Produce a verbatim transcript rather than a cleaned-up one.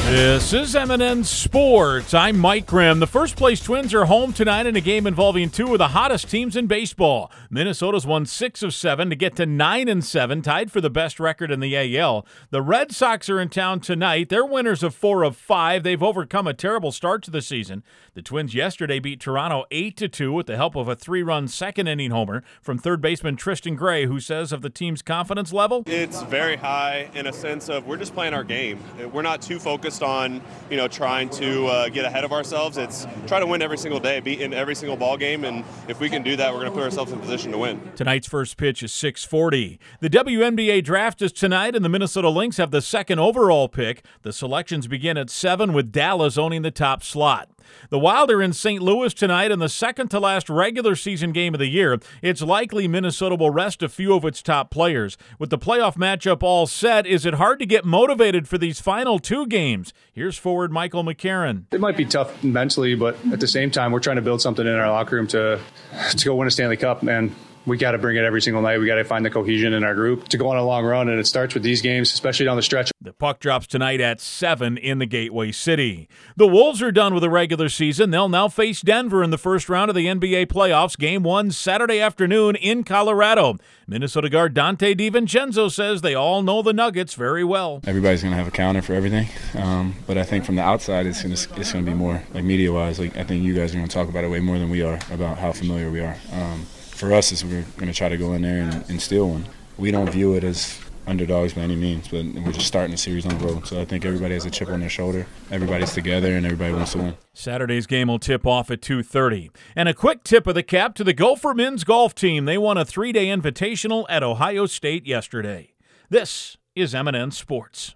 This is M and N Sports. I'm Mike Grimm. The first-place Twins are home tonight in a game involving two of the hottest teams in baseball. Minnesota's won six of seven to get to nine and seven, tied for the best record in the A L. The Red Sox are in town tonight. They're winners of four of five. They've overcome a terrible start to the season. The Twins yesterday beat Toronto eight to two with the help of a three-run second-inning homer from third baseman Tristan Gray, who says of the team's confidence level, it's very high in a sense of we're just playing our game. We're not too focused on, you know, trying to uh, get ahead of ourselves. It's try to win every single day, beat in every single ball game, and if we can do that, we're going to put ourselves in position to win. Tonight's first pitch is six forty. The W N B A draft is tonight, and the Minnesota Lynx have the second overall pick. The selections begin at seven, with Dallas owning the top slot. The Wild are in Saint Louis tonight in the second-to-last regular season game of the year. It's likely Minnesota will rest a few of its top players. With the playoff matchup all set, is it hard to get motivated for these final two games? Here's forward Michael McCarron. It might be tough mentally, but at the same time, we're trying to build something in our locker room to, to go win a Stanley Cup, man. We got to bring it every single night. We got to find the cohesion in our group to go on a long run, and it starts with these games, especially down the stretch. The puck drops tonight at seven in the Gateway City. The Wolves are done with the regular season. They'll now face Denver in the first round of the N B A playoffs. Game one Saturday afternoon in Colorado. Minnesota guard Dante DiVincenzo says they all know the Nuggets very well. Everybody's going to have a counter for everything, um, but I think from the outside it's going to it's going to be more like media-wise. Like I think you guys are going to talk about it way more than we are about how familiar we are. Um, For us, is we're going to try to go in there and, and steal one. We don't view it as underdogs by any means, but we're just starting the series on the road. So I think everybody has a chip on their shoulder. Everybody's together, and everybody wants to win. Saturday's game will tip off at two thirty. And a quick tip of the cap to the Gopher men's golf team. They won a three-day invitational at Ohio State yesterday. This is M and N Sports.